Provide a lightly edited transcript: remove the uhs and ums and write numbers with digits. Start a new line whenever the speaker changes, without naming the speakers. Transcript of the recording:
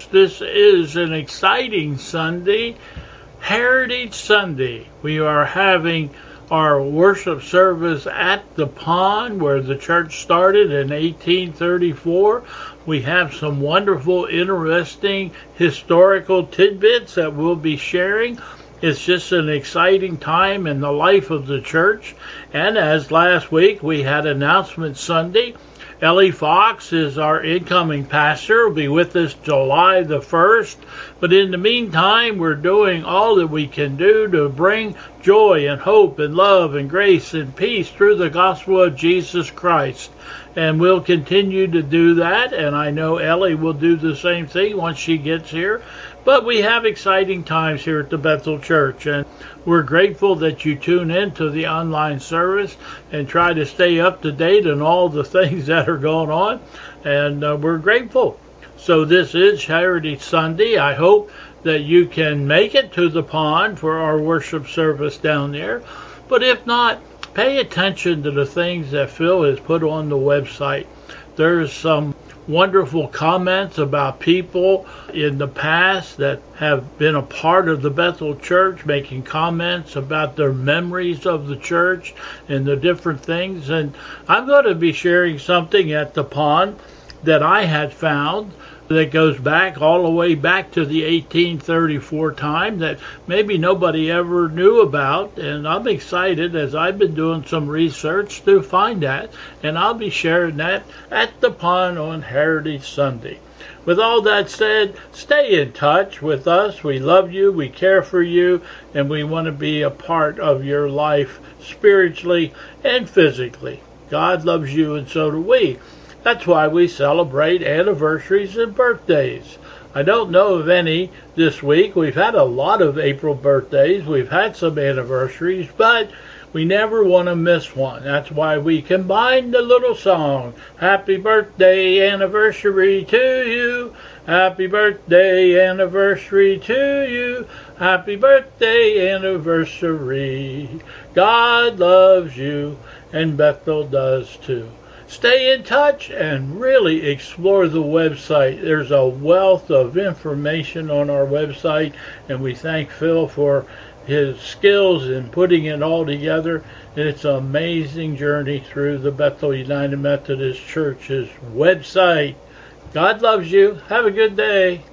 Church. This is an exciting Sunday, Heritage Sunday. We are having our worship service at the pond where the church started in 1834. We have some wonderful, interesting historical tidbits that we'll be sharing. It's just an exciting time in the life of the church. And as last week we had Announcement Sunday, Ellie Fox is our incoming pastor. Will be with us July the 1st. But in the meantime, we're doing all that we can do to bring joy and hope and love and grace and peace through the gospel of Jesus Christ. And we'll continue to do that. And I know Ellie will do the same thing once she gets here. But we have exciting times here at the Bethel Church, and we're grateful that you tune in to the online service and try to stay up to date on all the things that are going on, and we're grateful. So this is Heritage Sunday. I hope that you can make it to the pond for our worship service down there, but if not, pay attention to the things that Phil has put on the website. There's some wonderful comments about people in the past that have been a part of the Bethel Church, making comments about their memories of the church and the different things. And I'm going to be sharing something at the pond that I had found that goes back all the way back to the 1834 time that maybe nobody ever knew about, and I'm excited as I've been doing some research to find that, and I'll be sharing that at the pond on Heritage Sunday. With all that said, stay in touch with us. We love you, we care for you, and we want to be a part of your life spiritually and physically. God loves you, and so do we. That's why we celebrate anniversaries and birthdays. I don't know of any this week. We've had a lot of April birthdays. We've had some anniversaries, but we never want to miss one. That's why we combine the little song, Happy Birthday Anniversary to you. Happy birthday anniversary to you. Happy birthday anniversary. God loves you, and Bethel does too. Stay in touch and really explore the website. There's a wealth of information on our website, and we thank Phil for his skills in putting it all together. It's an amazing journey through the Bethel United Methodist Church's website. God loves you. Have a good day.